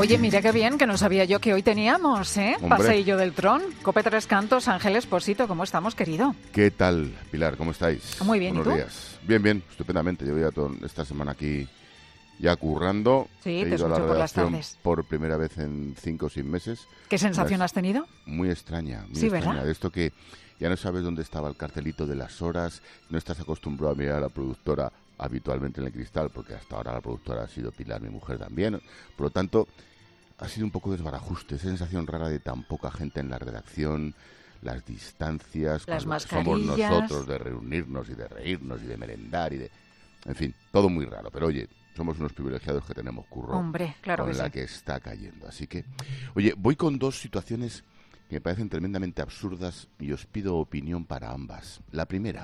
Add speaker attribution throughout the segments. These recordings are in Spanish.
Speaker 1: Oye, mira qué bien, que no sabía yo que hoy teníamos, Paseillo del Tron. Cope Tres Cantos, Ángel Esposito, ¿cómo estamos, querido?
Speaker 2: ¿Qué tal, Pilar? ¿Cómo estáis?
Speaker 1: Muy bien,
Speaker 2: Buenos
Speaker 1: ¿y tú?
Speaker 2: días. Bien, estupendamente. Yo voy a toda esta semana aquí ya currando.
Speaker 1: Sí,
Speaker 2: He
Speaker 1: te
Speaker 2: ido a la
Speaker 1: escucho por las
Speaker 2: redacción
Speaker 1: tardes.
Speaker 2: por primera vez en 5 o 6 meses.
Speaker 1: ¿Qué sensación has tenido?
Speaker 2: Muy extraña, muy
Speaker 1: Sí,
Speaker 2: extraña.
Speaker 1: ¿verdad?
Speaker 2: De esto que ya no sabes dónde estaba el cartelito de las horas, no estás acostumbrado a mirar a la productora habitualmente en el cristal, porque hasta ahora la productora ha sido Pilar, mi mujer también. Por lo tanto, ha sido un poco desbarajuste, esa sensación rara de tan poca gente en la redacción, las distancias,
Speaker 1: Las
Speaker 2: cuando somos
Speaker 1: mascarillas.
Speaker 2: nosotros de reunirnos y de reírnos y de merendar y de... En fin, todo muy raro, pero oye, somos unos privilegiados que tenemos curro.
Speaker 1: Hombre, claro
Speaker 2: con
Speaker 1: que
Speaker 2: la
Speaker 1: sí.
Speaker 2: que está cayendo. Así que, oye, voy con dos situaciones que me parecen tremendamente absurdas y os pido opinión para ambas. La primera,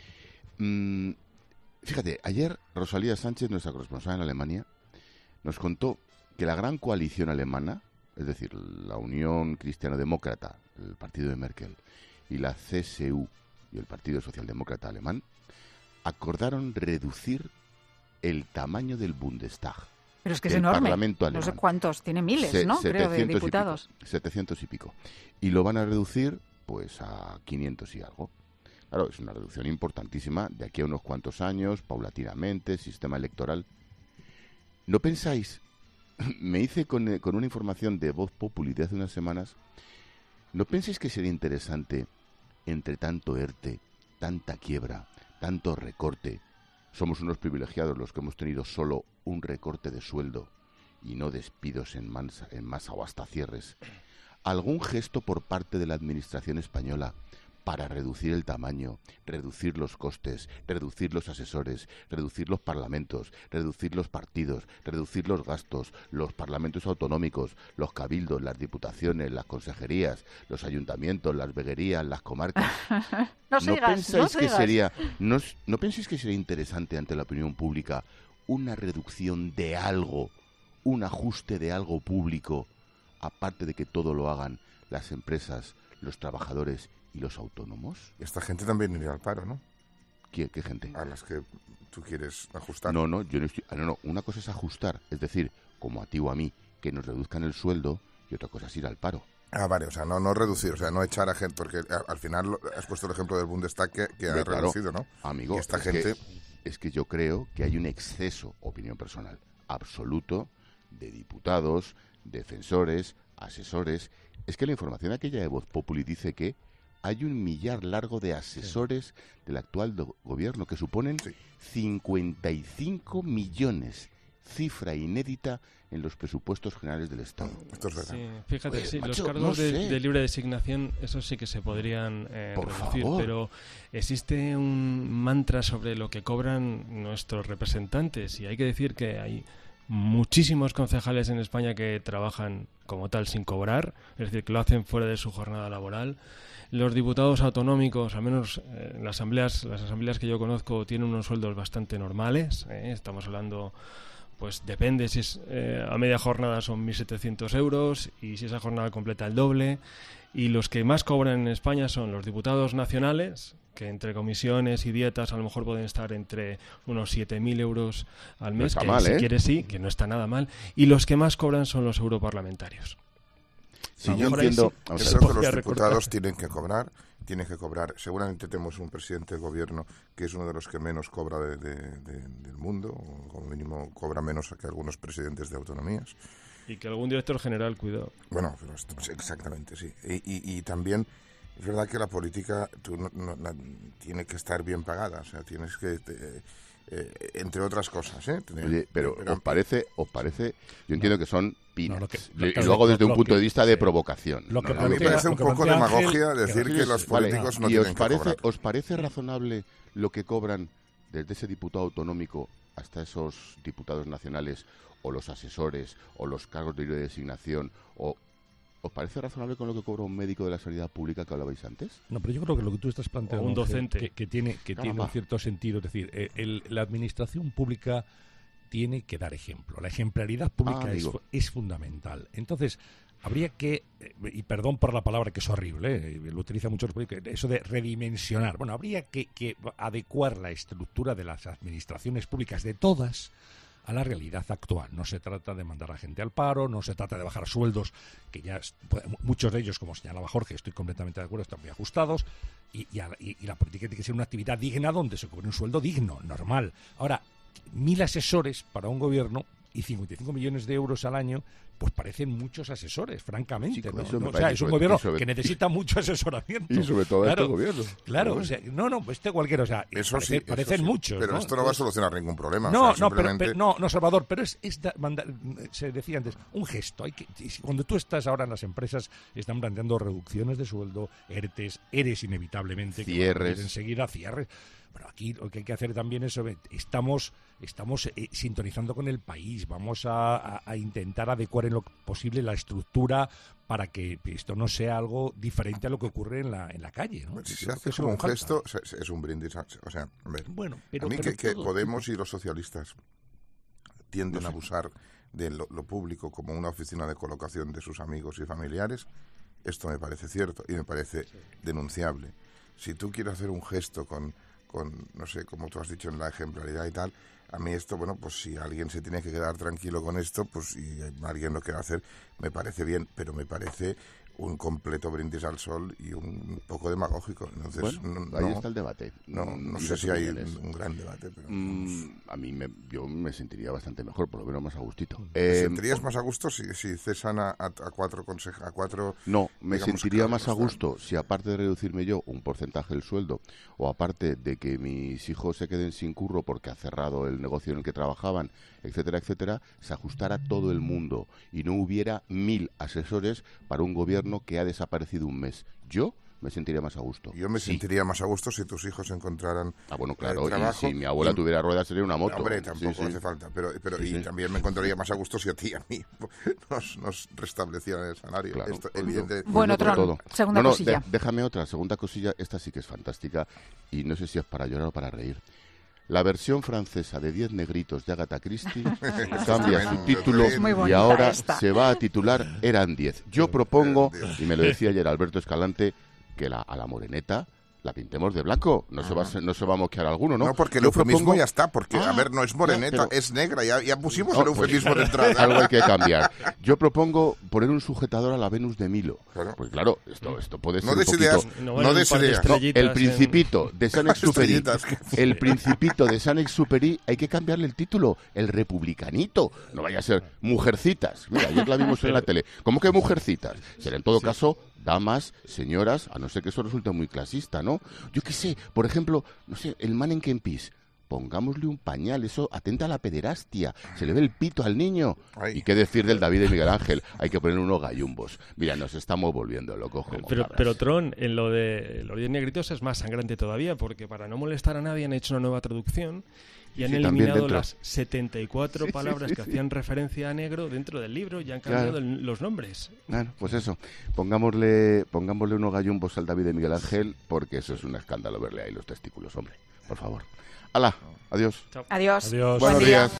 Speaker 2: fíjate, ayer Rosalía Sánchez, nuestra corresponsal en Alemania, nos contó que la gran coalición alemana, es decir, la Unión Cristiano-Demócrata, el partido de Merkel, y la CSU y el Partido Socialdemócrata Alemán, acordaron reducir el tamaño del Bundestag.
Speaker 1: Pero es que es
Speaker 2: del
Speaker 1: enorme.
Speaker 2: Parlamento
Speaker 1: No sé
Speaker 2: alemán.
Speaker 1: cuántos, tiene miles, ¿no? Creo, de
Speaker 2: 700 y pico,
Speaker 1: diputados.
Speaker 2: 700 y pico. Y lo van a reducir, pues, a 500 y algo. Claro, es una reducción importantísima de aquí a unos cuantos años, paulatinamente, sistema electoral. ¿No pensáis? Me hice con una información de Voz Populi de hace unas semanas. ¿No pensáis que sería interesante, entre tanto ERTE, tanta quiebra, tanto recorte? Somos unos privilegiados los que hemos tenido solo un recorte de sueldo y no despidos en masa o hasta cierres. ¿Algún gesto por parte de la administración española para reducir el tamaño, reducir los costes, reducir los asesores, reducir los parlamentos, reducir los partidos, reducir los gastos, los parlamentos autonómicos, los cabildos, las diputaciones, las consejerías, los ayuntamientos, las veguerías, las comarcas? ¿No pensáis que sería interesante ante la opinión pública una reducción de algo, un ajuste de algo público, aparte de que todo lo hagan las empresas, los trabajadores y los autónomos?
Speaker 3: Esta gente también iría al paro, ¿no?
Speaker 2: ¿Qué gente?
Speaker 3: A las que tú quieres ajustar.
Speaker 2: No, yo no estoy... No, una cosa es ajustar, es decir, como a ti o a mí, que nos reduzcan el sueldo, y otra cosa es ir al paro.
Speaker 3: Ah, vale, o sea, no reducir, o sea, no echar a gente, porque al final has puesto el ejemplo del Bundestag que ha
Speaker 2: Claro,
Speaker 3: reducido, ¿no?
Speaker 2: Amigo,
Speaker 3: y esta gente...
Speaker 2: es que yo creo que hay un exceso, opinión personal, absoluto, de diputados, defensores, asesores. Es que la información aquella de Voz Populi dice que hay 1 millar largo de asesores del actual gobierno, que suponen 55 millones, cifra inédita en los presupuestos generales del Estado.
Speaker 3: Esto es verdad.
Speaker 4: Sí, fíjate,
Speaker 2: Oye,
Speaker 4: sí,
Speaker 2: macho,
Speaker 4: los cargos
Speaker 2: no sé.
Speaker 4: de libre designación, eso sí que se podrían
Speaker 2: Por
Speaker 4: reducir,
Speaker 2: favor.
Speaker 4: pero existe un mantra sobre lo que cobran nuestros representantes, y hay que decir que hay muchísimos concejales en España que trabajan como tal sin cobrar, es decir, que lo hacen fuera de su jornada laboral. Los diputados autonómicos, al menos las asambleas que yo conozco, tienen unos sueldos bastante normales. Estamos hablando, pues depende, si es a media jornada son 1.700 euros y si es a jornada completa el doble. Y los que más cobran en España son los diputados nacionales, que entre comisiones y dietas a lo mejor pueden estar entre unos 7.000 euros al mes,
Speaker 2: No está
Speaker 4: que
Speaker 2: mal,
Speaker 4: si
Speaker 2: ¿eh?
Speaker 4: quieres sí, que no está nada mal. Y los que más cobran son los europarlamentarios.
Speaker 2: Sí,
Speaker 4: A lo
Speaker 2: yo
Speaker 4: mejor ahí
Speaker 2: entiendo...
Speaker 4: sí.
Speaker 2: vamos a
Speaker 3: Yo
Speaker 2: ver.
Speaker 3: creo que
Speaker 4: podría
Speaker 3: los diputados
Speaker 4: recortar.
Speaker 3: tienen que cobrar. Seguramente tenemos un presidente de gobierno que es uno de los que menos cobra del mundo, o como mínimo cobra menos que algunos presidentes de autonomías.
Speaker 4: Y que algún director general, cuidado.
Speaker 3: Bueno, pero exactamente, sí. Y también es verdad que la política tiene que estar bien pagada, o sea, tienes que... entre otras cosas, ¿eh?
Speaker 2: Oye, pero ¿os parece? Yo entiendo que son peanuts.
Speaker 5: No,
Speaker 2: Y lo hago desde un punto de vista de provocación.
Speaker 5: Lo que
Speaker 3: a mí me
Speaker 5: plantea-
Speaker 3: parece un
Speaker 5: lo que
Speaker 3: poco
Speaker 5: plantea
Speaker 3: demagogia
Speaker 5: Ángel,
Speaker 3: decir que los
Speaker 2: Vale,
Speaker 3: políticos no
Speaker 2: ¿y
Speaker 3: tienen que cobrar.
Speaker 2: os parece razonable lo que cobran desde ese diputado autonómico hasta esos diputados nacionales, o los asesores, o los cargos de libre designación, ¿os parece razonable con lo que cobra un médico de la sanidad pública que hablabais antes?
Speaker 5: No, pero yo creo que lo que tú estás planteando,
Speaker 4: O un
Speaker 5: Ángel,
Speaker 4: docente.
Speaker 5: que tiene un cierto sentido, es decir, la administración pública tiene que dar ejemplo. La ejemplaridad pública es fundamental. Entonces, habría que, y perdón por la palabra que es horrible, lo utilizan muchos políticos, eso de redimensionar. Bueno, habría que adecuar la estructura de las administraciones públicas de todas a la realidad actual. No se trata de mandar a gente al paro, no se trata de bajar sueldos, que ya muchos de ellos, como señalaba Jorge, estoy completamente de acuerdo, están muy ajustados, y la política tiene que ser una actividad digna donde se cobre un sueldo digno, normal. Ahora, 1.000 asesores para un gobierno y 55 millones de euros al año, pues parecen muchos asesores, francamente. Sí, ¿no? O sea, es un gobierno que necesita mucho asesoramiento.
Speaker 2: Y sobre todo
Speaker 5: claro,
Speaker 2: este gobierno.
Speaker 5: Claro, o sea, este cualquiera, o sea,
Speaker 3: eso
Speaker 5: parecen
Speaker 3: sí,
Speaker 5: muchos.
Speaker 3: Pero
Speaker 5: ¿no?
Speaker 3: esto no va a solucionar ningún problema.
Speaker 5: No,
Speaker 3: o sea, simplemente...
Speaker 5: no, Salvador, pero se decía antes, un gesto. Cuando tú estás ahora en las empresas, están planteando reducciones de sueldo, eres inevitablemente,
Speaker 2: cierres.
Speaker 5: Enseguida cierres. Bueno, aquí lo que hay que hacer también es, estamos sintonizando con el país, vamos a intentar adecuar en lo posible la estructura para que esto no sea algo diferente a lo que ocurre en la calle, ¿no?
Speaker 3: Si se hace como un gesto, es un brindis. O sea, a ver,
Speaker 5: bueno,
Speaker 3: a mí que Podemos y los socialistas tienden a abusar de lo público como una oficina de colocación de sus amigos y familiares, esto me parece cierto y me parece denunciable. Si tú quieres hacer un gesto con, no sé, como tú has dicho, en la ejemplaridad y tal, a mí esto, bueno, pues si alguien se tiene que quedar tranquilo con esto, pues si alguien lo quiere hacer, me parece bien, pero me parece un completo brindis al sol y un poco demagógico. Entonces,
Speaker 2: bueno, ahí está el debate.
Speaker 3: No sé si hay un gran debate. Pero
Speaker 2: a mí yo me sentiría bastante mejor, por lo menos más a gustito.
Speaker 3: ¿Te sentirías más a gusto si cesan a cuatro
Speaker 2: No, me sentiría más a gusto si, aparte de reducirme yo un porcentaje del sueldo, o aparte de que mis hijos se queden sin curro porque ha cerrado el negocio en el que trabajaban, etcétera, etcétera, se ajustara todo el mundo y no hubiera 1.000 asesores para un gobierno que ha desaparecido un mes. Yo me sentiría más a gusto.
Speaker 3: Yo me sentiría más a gusto si tus hijos encontraran
Speaker 2: bueno, claro,
Speaker 3: trabajo.
Speaker 2: Y si mi abuela tuviera ruedas sería una moto.
Speaker 3: No, hombre, tampoco hace falta. Pero y también me encontraría más a gusto si a ti y a mí nos restablecieran el salario.
Speaker 2: Claro,
Speaker 3: Esto, evidente.
Speaker 1: Bueno, Tron, segunda cosilla.
Speaker 2: Déjame otra, segunda cosilla. Esta sí que es fantástica y no sé si es para llorar o para reír. La versión francesa de 10 negritos de Agatha Christie cambia su título y ahora se va a titular Eran 10. Yo propongo, y me lo decía ayer Alberto Escalante, que a la moreneta la pintemos de blanco. No se va a moquear alguno, ¿no?
Speaker 3: No, porque el eufemismo ya está, porque, a ver, no es moreneta, es negra, ya pusimos el eufemismo de entrada.
Speaker 2: Algo hay que cambiar. Yo propongo poner un sujetador a la Venus de Milo. Claro. Pues claro, esto puede ser un poquito...
Speaker 3: No des ideas.
Speaker 2: El Principito de Saint-Exupéry. El Principito de Saint-Exupéry hay que cambiarle el título. El Republicanito. No vaya a ser Mujercitas. Mira, ayer la vimos en la tele. ¿Cómo que Mujercitas? Será en todo caso... damas, señoras, a no ser que eso resulte muy clasista, ¿no? Yo qué sé, por ejemplo, no sé, el Mannequin Peace. Pongámosle un pañal, eso atenta a la pederastia. Se le ve el pito al niño. Ay. ¿Y qué decir del David de Miguel Ángel? Hay que poner unos gallumbos. Mira, nos estamos volviendo locos.
Speaker 4: Pero Tron, en lo de los 10 negritos es más sangrante todavía, porque para no molestar a nadie han hecho una nueva traducción y han eliminado las 74 palabras que hacían referencia a negro dentro del libro y han cambiado los nombres.
Speaker 2: Bueno, pues eso. Pongámosle unos gallumbos al David de Miguel Ángel, porque eso es un escándalo verle ahí los testículos, hombre. Por favor. ¡Hala! Adiós.
Speaker 4: Chao.
Speaker 1: Adiós.
Speaker 2: Buenos días.